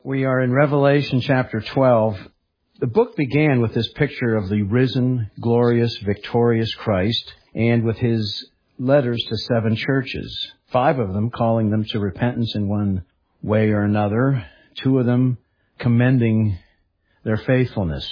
We are in Revelation chapter 12. The book began with this picture of the risen, glorious, victorious Christ, and with his letters to 7 churches. 5 of them calling them to repentance in one way or another. 2 of them commending their faithfulness.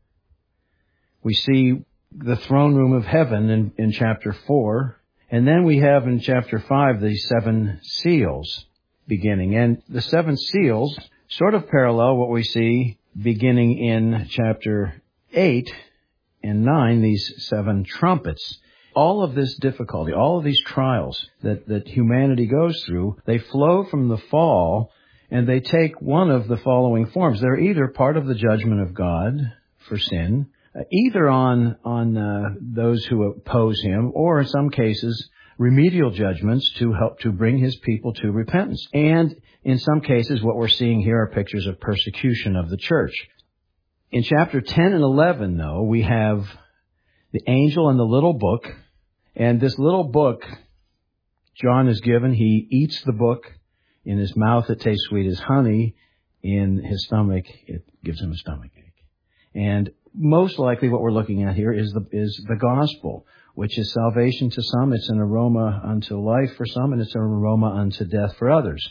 We see the throne room of heaven in chapter 4. And then we have in chapter 5 the 7 seals beginning. And the 7 seals sort of parallel what we see beginning in chapter 8 and 9, these 7 trumpets. All of this difficulty, all of these trials that humanity goes through, they flow from the fall, and they take one of the following forms. They're either part of the judgment of God for sin, either on those who oppose him, or in some cases, remedial judgments to help to bring his people to repentance. And in some cases, what we're seeing here are pictures of persecution of the church. In chapter 10 and 11, though, we have the angel and the little book. And this little book, John is given. He eats the book. In his mouth, it tastes sweet as honey. In his stomach, it gives him a stomachache. And most likely what we're looking at here is the gospel, which is salvation to some. It's an aroma unto life for some, and it's an aroma unto death for others.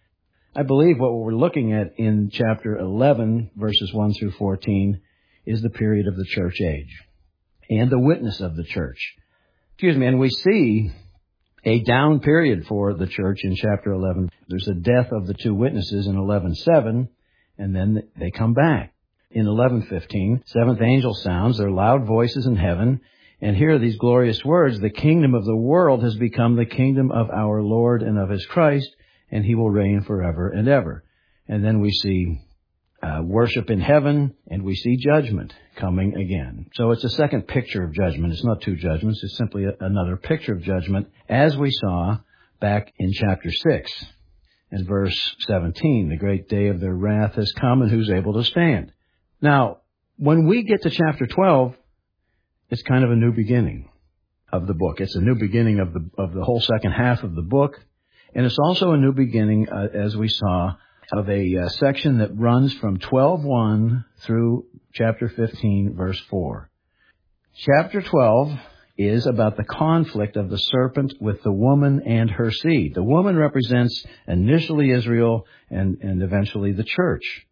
I believe what we're looking at in chapter 11, verses 1 through 14, is the period of the church age and the witness of the church. And we see a down period for the church in chapter 11. There's a death of the 2 witnesses in 11:7, and then they come back. In 11:15, 7th angel sounds their loud voices in heaven, and here are these glorious words: the kingdom of the world has become the kingdom of our Lord and of his Christ, and he will reign forever and ever. And then we see worship in heaven, and we see judgment coming again. So it's a second picture of judgment. It's not 2 judgments. It's simply another picture of judgment, as we saw back in chapter 6 and verse 17. The great day of their wrath has come, and who's able to stand? Now, when we get to chapter 12, it's kind of a new beginning of the book. It's a new beginning of the whole second half of the book. And it's also a new beginning, as we saw, of a section that runs from 12:1 through chapter 15, verse 4. Chapter 12 is about the conflict of the serpent with the woman and her seed. The woman represents initially Israel and eventually the church.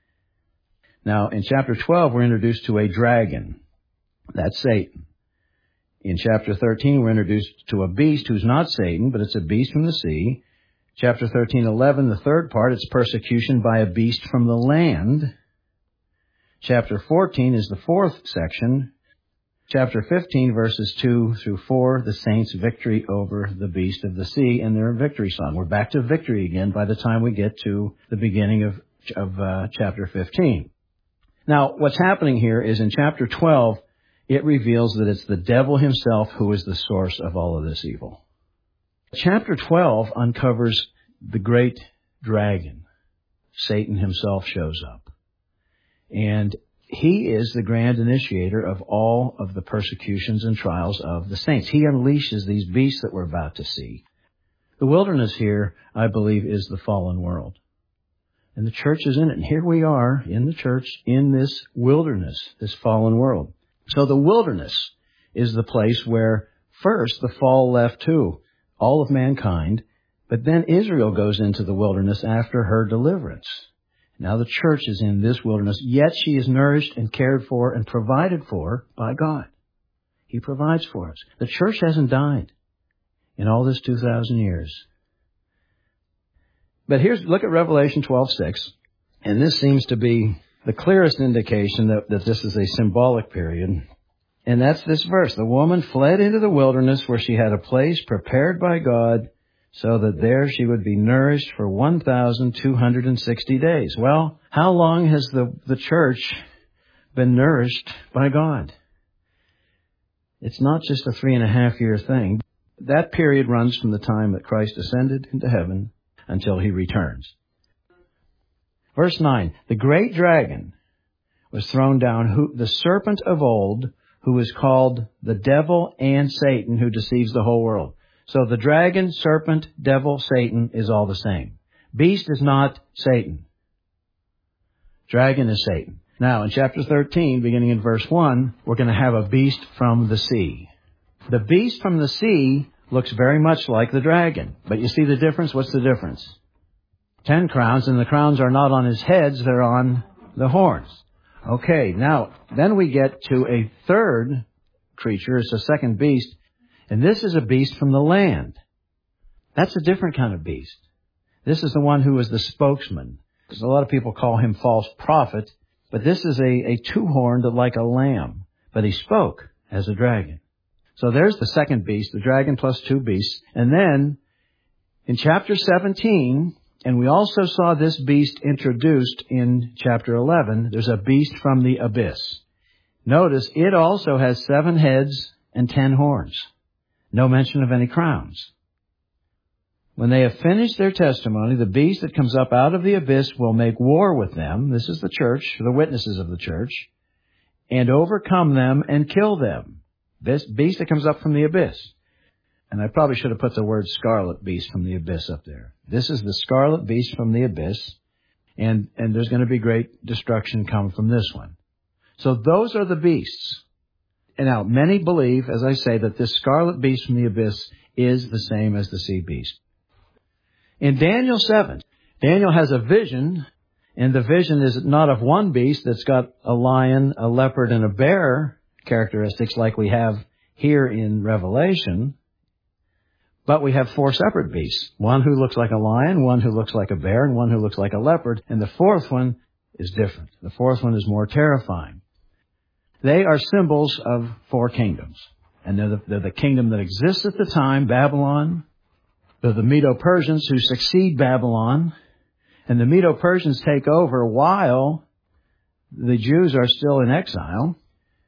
Now, in chapter 12, we're introduced to a dragon. That's Satan. In chapter 13, we're introduced to a beast who's not Satan, but it's a beast from the sea. Chapter 13:11, the third part, it's persecution by a beast from the land. Chapter 14 is the 4th section. Chapter 15, verses 2 through 4, the saints' victory over the beast of the sea and their victory song. We're back to victory again by the time we get to the beginning of chapter 15. Now, what's happening here is in chapter 12, it reveals that it's the devil himself who is the source of all of this evil. Chapter 12 uncovers the great dragon. Satan himself shows up. And he is the grand initiator of all of the persecutions and trials of the saints. He unleashes these beasts that we're about to see. The wilderness here, I believe, is the fallen world. And the church is in it. And here we are in the church in this wilderness, this fallen world. So the wilderness is the place where first the fall left to all of mankind, but then Israel goes into the wilderness after her deliverance. Now the church is in this wilderness, yet she is nourished and cared for and provided for by God. He provides for us. The church hasn't died in all this 2,000 years. But look at Revelation 12:6, and this seems to be the clearest indication that this is a symbolic period. And that's this verse. The woman fled into the wilderness where she had a place prepared by God so that there she would be nourished for 1,260 days. Well, how long has the church been nourished by God? It's not just a 3.5-year thing. That period runs from the time that Christ ascended into heaven until he returns. Verse 9, the great dragon was thrown down, the serpent of old, who is called the devil and Satan, who deceives the whole world. So the dragon, serpent, devil, Satan is all the same. Beast is not Satan. Dragon is Satan. Now, in chapter 13, beginning in verse 1, we're going to have a beast from the sea. The beast from the sea looks very much like the dragon. But you see the difference? What's the difference? 10 crowns, and the crowns are not on his heads, they're on the horns. Okay, now, then we get to a third creature. It's a second beast, and this is a beast from the land. That's a different kind of beast. This is the one who is the spokesman. Because a lot of people call him false prophet, but this is a two-horned like a lamb. But he spoke as a dragon. So there's the second beast, the dragon plus two beasts. And then, in chapter 17, and we also saw this beast introduced in chapter 11, there's a beast from the abyss. Notice, it also has 7 heads and 10 horns. No mention of any crowns. When they have finished their testimony, the beast that comes up out of the abyss will make war with them. This is the church, the witnesses of the church, and overcome them and kill them. This beast that comes up from the abyss. And I probably should have put the word scarlet beast from the abyss up there. This is the scarlet beast from the abyss, and there's going to be great destruction come from this one. So those are the beasts. And now, many believe, as I say, that this scarlet beast from the abyss is the same as the sea beast. In Daniel 7, Daniel has a vision, and the vision is not of one beast that's got a lion, a leopard, and a bear characteristics like we have here in Revelation, but we have 4 separate beasts. One who looks like a lion, one who looks like a bear, and one who looks like a leopard, and the fourth one is different. The fourth one is more terrifying. They are symbols of 4 kingdoms, and they're the kingdom that exists at the time, Babylon. They're the Medo-Persians who succeed Babylon, and the Medo-Persians take over while the Jews are still in exile.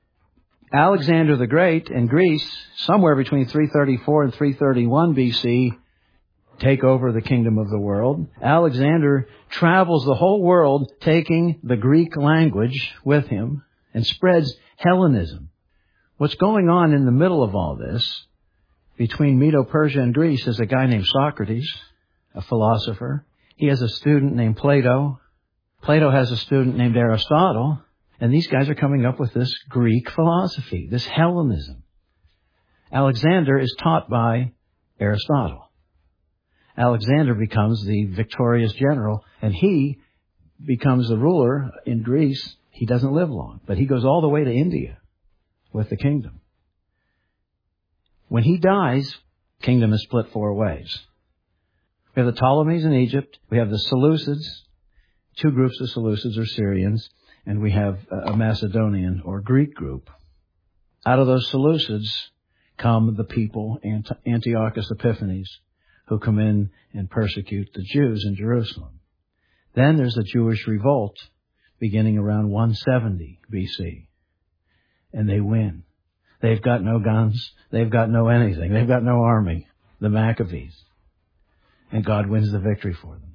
Alexander the Great in Greece, somewhere between 334 and 331 BC, take over the kingdom of the world. Alexander travels the whole world, taking the Greek language with him, and spreads Hellenism. What's going on in the middle of all this, between Medo-Persia and Greece, is a guy named Socrates, a philosopher. He has a student named Plato. Plato has a student named Aristotle. And these guys are coming up with this Greek philosophy, this Hellenism. Alexander is taught by Aristotle. Alexander becomes the victorious general, and he becomes the ruler in Greece. He doesn't live long, but he goes all the way to India with the kingdom. When he dies, the kingdom is split 4 ways. We have the Ptolemies in Egypt. We have the Seleucids. 2 groups of Seleucids or Syrians. And we have a Macedonian or Greek group. Out of those Seleucids come the people, Antiochus Epiphanes, who come in and persecute the Jews in Jerusalem. Then there's a Jewish revolt beginning around 170 BC. And they win. They've got no guns. They've got no anything. They've got no army. The Maccabees. And God wins the victory for them.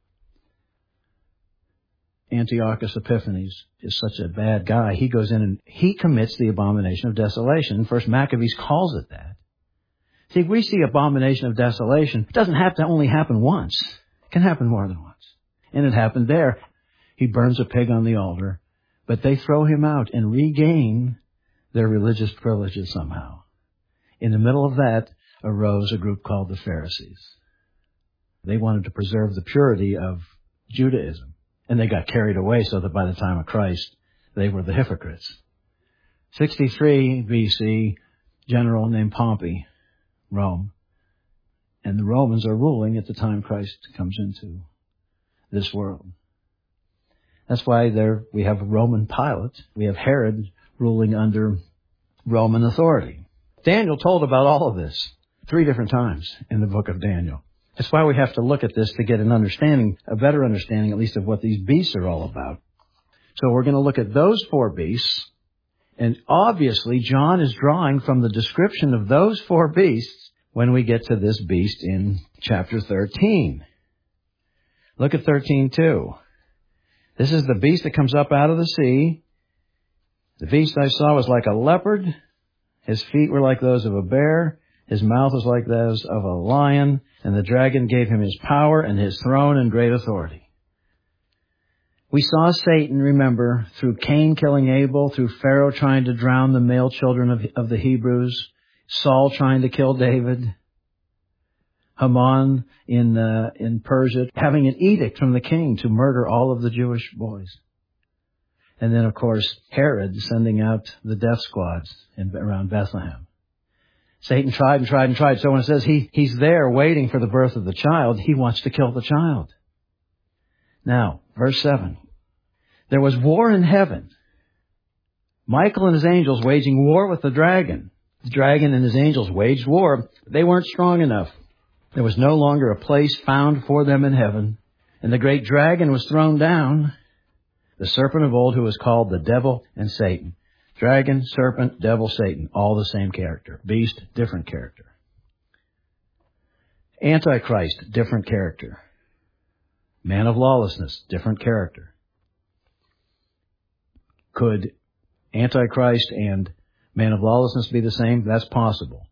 Antiochus Epiphanes is such a bad guy. He goes in and he commits the abomination of desolation. First Maccabees calls it that. See, we see abomination of desolation. It doesn't have to only happen once. It can happen more than once. And it happened there. He burns a pig on the altar, but they throw him out and regain their religious privileges somehow. In the middle of that arose a group called the Pharisees. They wanted to preserve the purity of Judaism. And they got carried away so that by the time of Christ, they were the hypocrites. 63 BC, general named Pompey, Rome. And the Romans are ruling at the time Christ comes into this world. That's why we have Roman Pilate. We have Herod ruling under Roman authority. Daniel told about all of this 3 different times in the book of Daniel. That's why we have to look at this to get an understanding, a better understanding at least of what these beasts are all about. So we're going to look at those 4 beasts. And obviously, John is drawing from the description of those 4 beasts when we get to this beast in chapter 13. Look at 13:2. This is the beast that comes up out of the sea. The beast I saw was like a leopard. His feet were like those of a bear. His mouth was like those of a lion. And the dragon gave him his power and his throne and great authority. We saw Satan, remember, through Cain killing Abel, through Pharaoh trying to drown the male children of the Hebrews, Saul trying to kill David, Haman in Persia having an edict from the king to murder all of the Jewish boys. And then, of course, Herod sending out the death squads around Bethlehem. Satan tried and tried and tried. So when it says he's there waiting for the birth of the child, he wants to kill the child. Now, verse 7. There was war in heaven. Michael and his angels waging war with the dragon. The dragon and his angels waged war. They weren't strong enough. There was no longer a place found for them in heaven. And the great dragon was thrown down, the serpent of old who was called the devil and Satan. Dragon, serpent, devil, Satan, all the same character. Beast, different character. Antichrist, different character. Man of lawlessness, different character. Could Antichrist and man of lawlessness be the same? That's possible.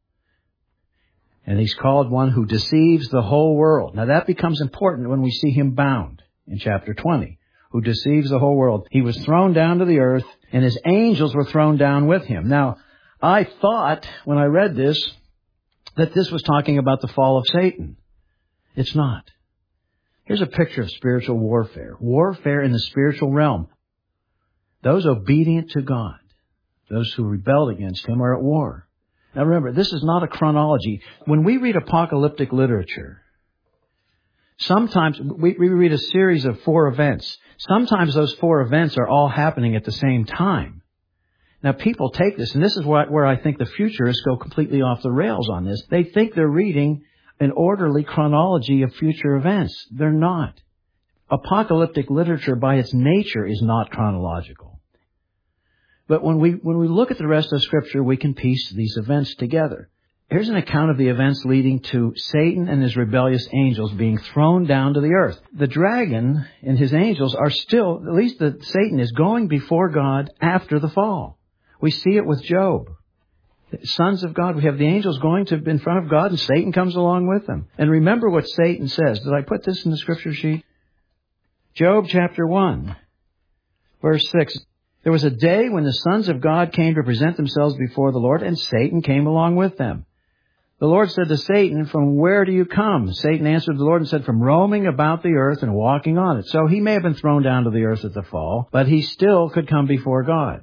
And he's called one who deceives the whole world. Now that becomes important when we see him bound in chapter 20, who deceives the whole world. He was thrown down to the earth, and his angels were thrown down with him. Now, I thought when I read this that this was talking about the fall of Satan. It's not. Here's a picture of spiritual warfare. Warfare in the spiritual realm. Those obedient to God, those who rebelled against him, are at war. Now remember, this is not a chronology. When we read apocalyptic literature, sometimes we read a series of 4 events. Sometimes those 4 events are all happening at the same time. Now people take this, and this is where I think the futurists go completely off the rails on this. They think they're reading an orderly chronology of future events. They're not. Apocalyptic literature by its nature is not chronological. But when we look at the rest of Scripture, we can piece these events together. Here's an account of the events leading to Satan and his rebellious angels being thrown down to the earth. The dragon and his angels are still, at least Satan is going before God after the fall. We see it with Job. Sons of God, we have the angels going in front of God, and Satan comes along with them. And remember what Satan says. Did I put this in the Scripture sheet? Job chapter 1, verse 6. There was a day when the sons of God came to present themselves before the Lord, and Satan came along with them. The Lord said to Satan, "From where do you come?" Satan answered the Lord and said, "From roaming about the earth and walking on it." So he may have been thrown down to the earth at the fall, but he still could come before God.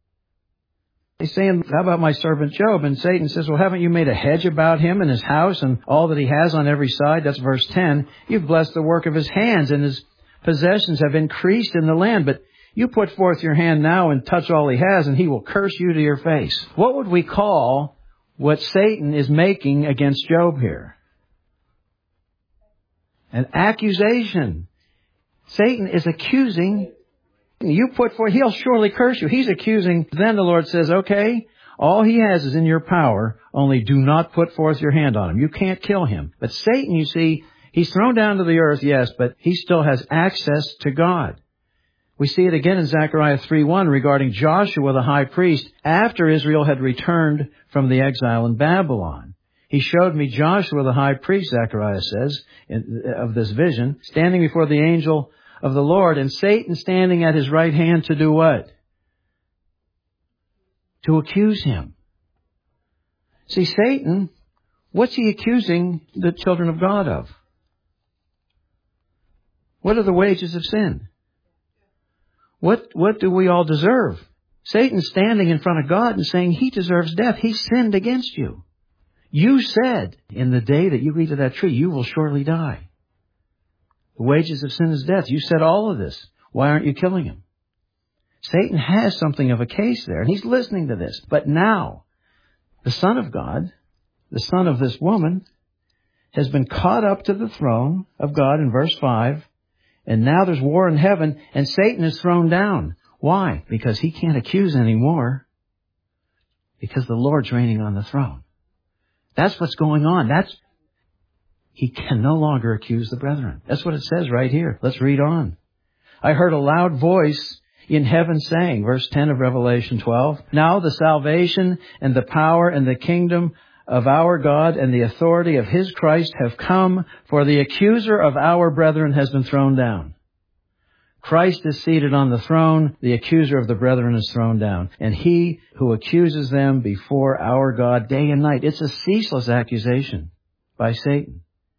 He's saying, "How about my servant Job?" And Satan says, "Well, haven't you made a hedge about him and his house and all that he has on every side?" That's verse 10. "You've blessed the work of his hands, and his possessions have increased in the land. But you put forth your hand now and touch all he has, and he will curse you to your face." What would we call what Satan is making against Job here? An accusation. Satan is accusing. You put forth, he'll surely curse you. He's accusing. Then the Lord says, okay, all he has is in your power, only do not put forth your hand on him. You can't kill him. But Satan, you see, he's thrown down to the earth, yes, but he still has access to God. We see it again in Zechariah 3:1 regarding Joshua the high priest after Israel had returned from the exile in Babylon. He showed me Joshua the high priest, Zechariah says, of this vision, standing before the angel of the Lord, and Satan standing at his right hand to do what? To accuse him. See, Satan, what's he accusing the children of God of? What are the wages of sin? What do we all deserve? Satan's standing in front of God and saying he deserves death. He sinned against you. You said, in the day that you eat of that tree, you will surely die. The wages of sin is death. You said all of this. Why aren't you killing him? Satan has something of a case there, and he's listening to this. But now, the Son of God, the son of this woman, has been caught up to the throne of God in verse 5, and now there's war in heaven, and Satan is thrown down. Why? Because he can't accuse anymore. Because the Lord's reigning on the throne. That's what's going on. He can no longer accuse the brethren. That's what it says right here. Let's read on. I heard a loud voice in heaven saying, verse 10 of Revelation 12, "Now the salvation and the power and the kingdom of our God and the authority of His Christ have come, for the accuser of our brethren has been thrown down." Christ is seated on the throne. The accuser of the brethren is thrown down. And he who accuses them before our God day and night. It's a ceaseless accusation by Satan.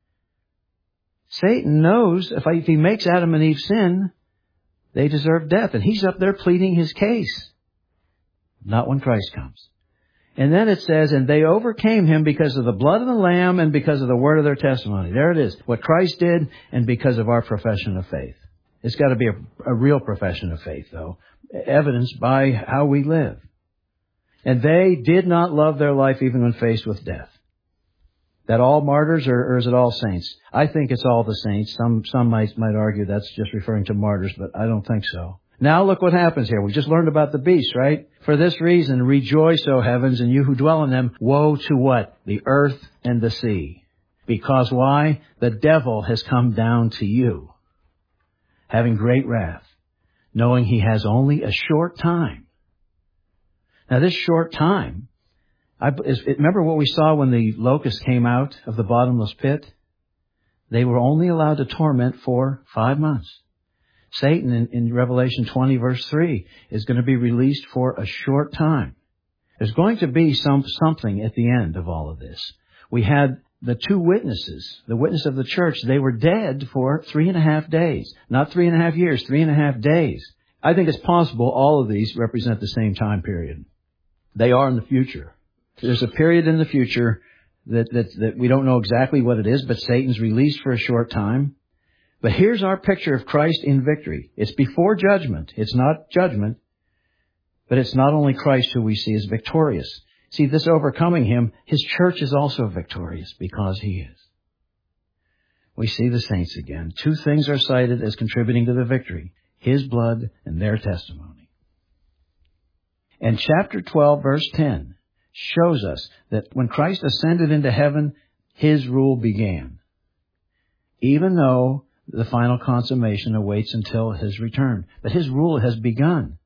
Satan knows if he makes Adam and Eve sin, they deserve death. And he's up there pleading his case. Not when Christ comes. And then it says, and they overcame him because of the blood of the Lamb and because of the word of their testimony. There it is. What Christ did and because of our profession of faith. It's got to be a real profession of faith, though, evidenced by how we live. And they did not love their life even when faced with death. That all martyrs, or is it all saints? I think it's all the saints. Some might argue that's just referring to martyrs, but I don't think so. Now look what happens here. We just learned about the beast, right? For this reason, rejoice, O heavens, and you who dwell in them. Woe to what? The earth and the sea. Because why? The devil has come down to you, having great wrath, knowing he has only a short time. Now this short time, remember what we saw when the locusts came out of the bottomless pit? They were only allowed to torment for 5 months. Satan in Revelation 20 verse 3 is going to be released for a short time. There's going to be something at the end of all of this. We had the two witnesses, the witness of the church. They were dead for 3.5 days. Not 3.5 years, 3.5 days. I think it's possible all of these represent the same time period. They are in the future. There's a period in the future that we don't know exactly what it is, but Satan's released for a short time. But here's our picture of Christ in victory. It's before judgment. It's not judgment. But it's not only Christ who we see as victorious. See, this overcoming him, his church is also victorious because he is. We see the saints again. Two things are cited as contributing to the victory. His blood and their testimony. And chapter 12, verse 10 shows us that when Christ ascended into heaven, his rule began. Even though the final consummation awaits until his return. But his rule has begun.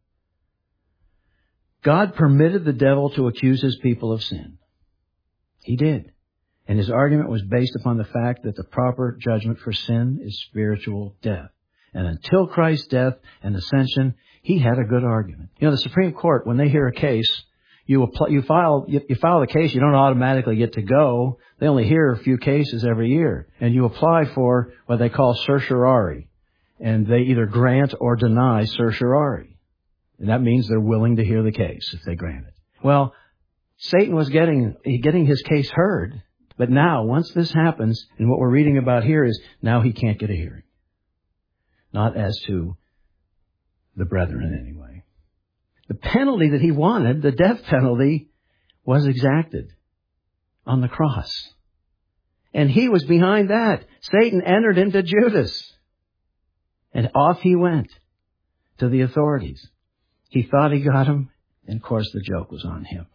God permitted the devil to accuse his people of sin. He did. And his argument was based upon the fact that the proper judgment for sin is spiritual death. And until Christ's death and ascension, he had a good argument. You know, the Supreme Court, when they hear a case, you file the case, you don't automatically get to go. They only hear a few cases every year. And you apply for what they call certiorari. And they either grant or deny certiorari. And that means they're willing to hear the case if they grant it. Well, Satan was getting his case heard. But now, once this happens, and what we're reading about here is now he can't get a hearing. Not as to the brethren anyway. The penalty that he wanted, the death penalty, was exacted on the cross. And he was behind that. Satan entered into Judas. And off he went to the authorities. He thought he got him, and of course the joke was on him.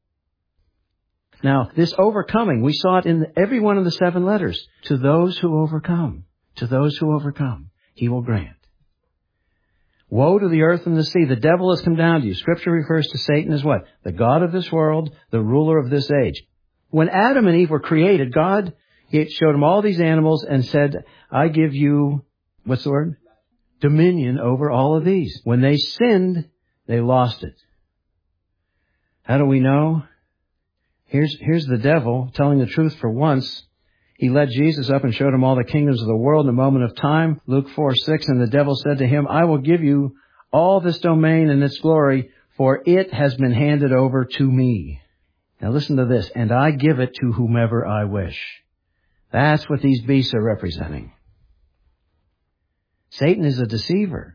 Now, this overcoming, we saw it in every one of the 7 letters. To those who overcome, he will grant. Woe to the earth and the sea. The devil has come down to you. Scripture refers to Satan as what? The god of this world, the ruler of this age. When Adam and Eve were created, God showed them all these animals and said, I give you, what's the word? Dominion over all of these. When they sinned, they lost it. How do we know? Here's the devil telling the truth for once. He led Jesus up and showed him all the kingdoms of the world in a moment of time. Luke 4:6, and the devil said to him, I will give you all this domain and its glory, for it has been handed over to me. Now listen to this, and I give it to whomever I wish. That's what these beasts are representing. Satan is a deceiver.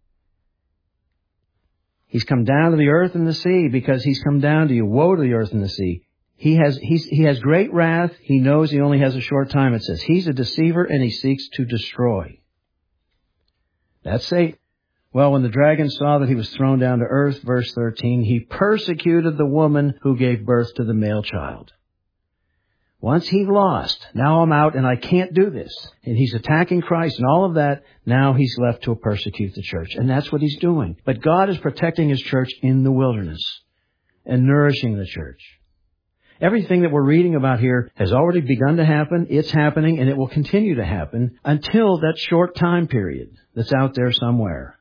He's come down to the earth and the sea because he's come down to you. Woe to the earth and the sea. He has great wrath. He knows he only has a short time, it says. He's a deceiver and he seeks to destroy. That's Satan. Well, when the dragon saw that he was thrown down to earth, verse 13, he persecuted the woman who gave birth to the male child. Once he lost, now I'm out and I can't do this. And he's attacking Christ and all of that. Now he's left to persecute the church. And that's what he's doing. But God is protecting his church in the wilderness and nourishing the church. Everything that we're reading about here has already begun to happen. It's happening, and it will continue to happen until that short time period that's out there somewhere.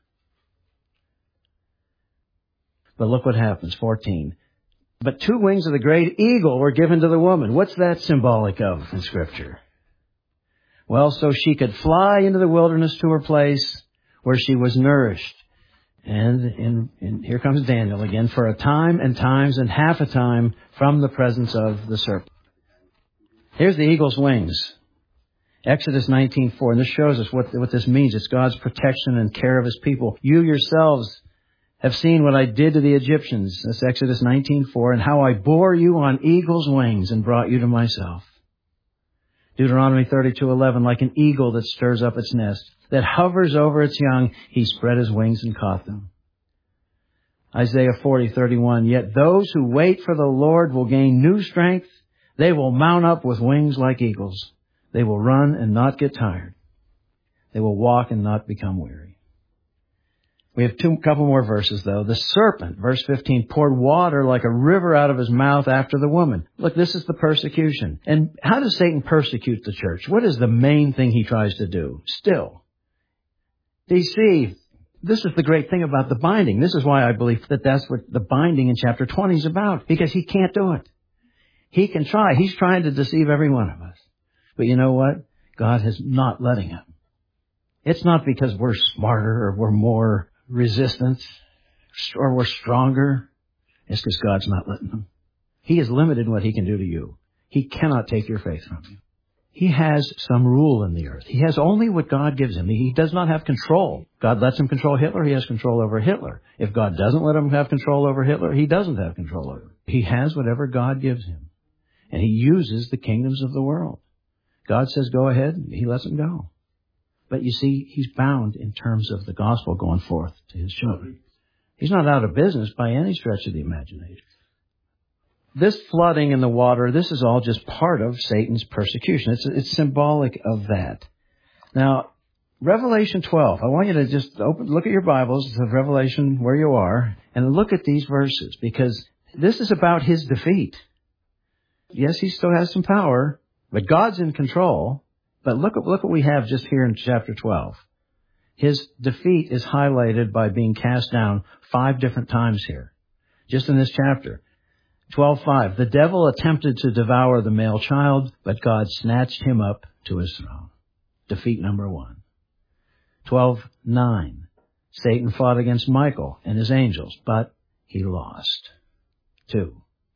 But look what happens, 14. But 2 wings of the great eagle were given to the woman. What's that symbolic of in Scripture? Well, so she could fly into the wilderness to her place where she was nourished. And here comes Daniel again, for a time and times and half a time from the presence of the serpent. Here's the eagle's wings. Exodus 19:4, and this shows us what this means. It's God's protection and care of His people. You yourselves have seen what I did to the Egyptians. That's Exodus 19:4, and how I bore you on eagle's wings and brought you to myself. Deuteronomy 32:11, like an eagle that stirs up its nest, that hovers over its young, He spread His wings and caught them. Isaiah 40:31, yet those who wait for the Lord will gain new strength. They will mount up with wings like eagles. They will run and not get tired. They will walk and not become weary. We have couple more verses, though. The serpent, verse 15, poured water like a river out of his mouth after the woman. Look, this is the persecution. And how does Satan persecute the church? What is the main thing he tries to do? Still, deceive. This is the great thing about the binding. This is why I believe that that's what the binding in chapter 20 is about, because he can't do it. He can try. He's trying to deceive every one of us. But you know what? God is not letting him. It's not because we're smarter or we're more resistant or we're stronger. It's because God's not letting him. He is limited in what he can do to you. He cannot take your faith from you. He has some rule in the earth. He has only what God gives him. He does not have control. God lets him control Hitler. He has control over Hitler. If God doesn't let him have control over Hitler, he doesn't have control over him. He has whatever God gives him. And he uses the kingdoms of the world. God says go ahead. He lets him go. But you see, he's bound in terms of the gospel going forth to his children. He's not out of business by any stretch of the imagination. This flooding in the water, this is all just part of Satan's persecution. It's symbolic of that. Now, Revelation 12. I want you to just look at your Bibles of Revelation where you are and look at these verses, because this is about his defeat. Yes, he still has some power, but God's in control. But look what we have just here in chapter 12. His defeat is highlighted by being cast down 5 different times here, just in this chapter. 12:5. The devil attempted to devour the male child, but God snatched him up to his throne. Defeat number 1. 12:9. Satan fought against Michael and his angels, but he lost. 2.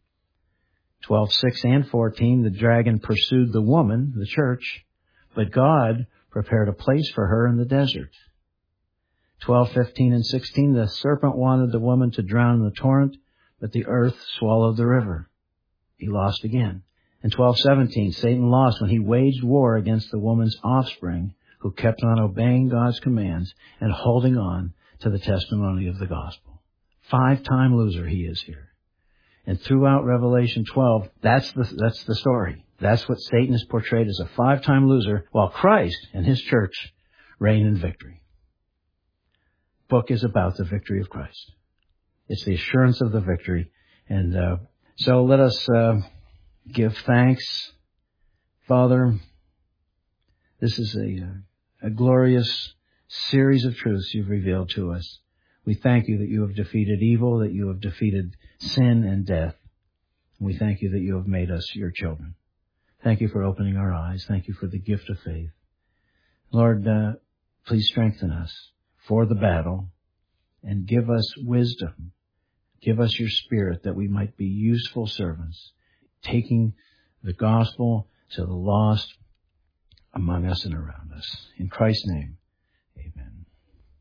12:6 and 14. The dragon pursued the woman, the church, but God prepared a place for her in the desert. 12:15 and 16. The serpent wanted the woman to drown in the torrent, but the earth swallowed the river. He lost again. And 12:17, Satan lost when he waged war against the woman's offspring, who kept on obeying God's commands and holding on to the testimony of the gospel. 5-time loser he is here. And throughout Revelation 12, that's the story. That's what Satan is portrayed as, a 5-time loser, while Christ and his church reign in victory. The book is about the victory of Christ. It's the assurance of the victory. And so let us give thanks. Father, this is a glorious series of truths you've revealed to us. We thank you that you have defeated evil, that you have defeated sin and death. We thank you that you have made us your children. Thank you for opening our eyes. Thank you for the gift of faith. Lord, please strengthen us for the battle and give us wisdom. Give us your Spirit that we might be useful servants, taking the gospel to the lost among us and around us. In Christ's name.